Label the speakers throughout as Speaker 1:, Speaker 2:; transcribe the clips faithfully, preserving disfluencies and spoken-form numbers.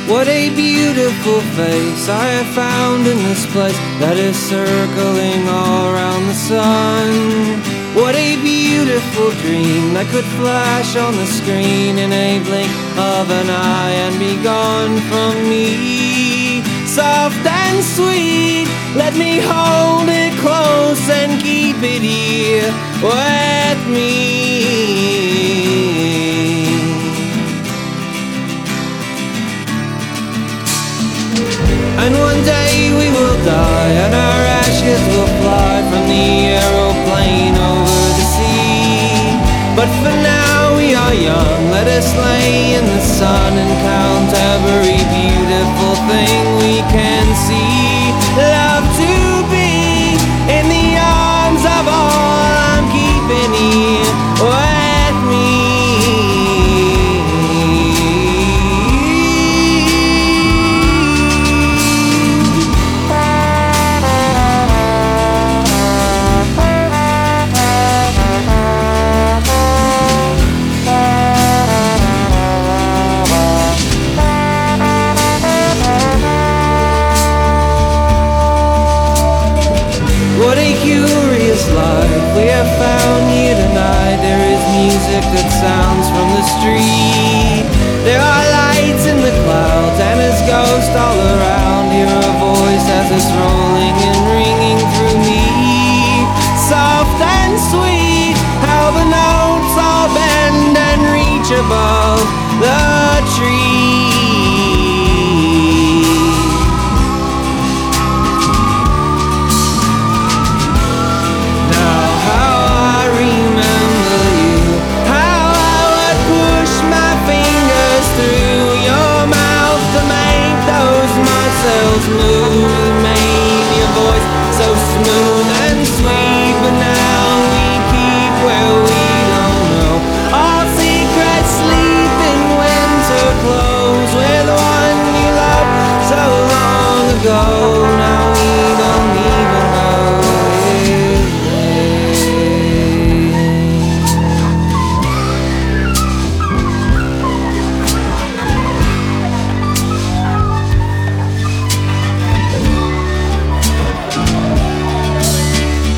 Speaker 1: What a beautiful face I have found in this place that is circling all around the sun. What a beautiful dream that could flash on the screen in a blink of an eye and be gone from me. Soft and sweet, let me hold it close and keep it here with me. And one day we will die, and our ashes will fly from the aeroplane over the sea. But for now we are young, let us lay in the sun and count every beautiful thing we can see. Love to be in the arms of all I'm keeping here with me. What a curious life we have found here tonight. There is music that sounds from the street. There are lights in the clouds and there's ghosts all around. Hear a voice as it's rolling and ringing through me. Soft and sweet, how the notes all bend and reach above the tree. Move, you made your voice so smooth and sweet, but now we keep where we don't know. All secrets sleep in winter clothes with one you loved so long ago. Now we don't even know his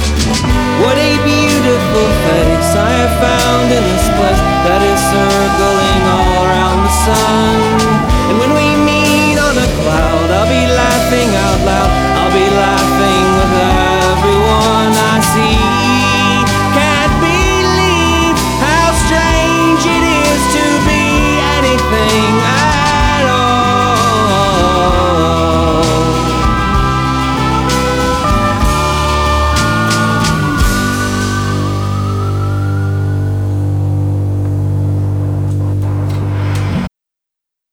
Speaker 1: What a beautiful face I have found in this place that is circling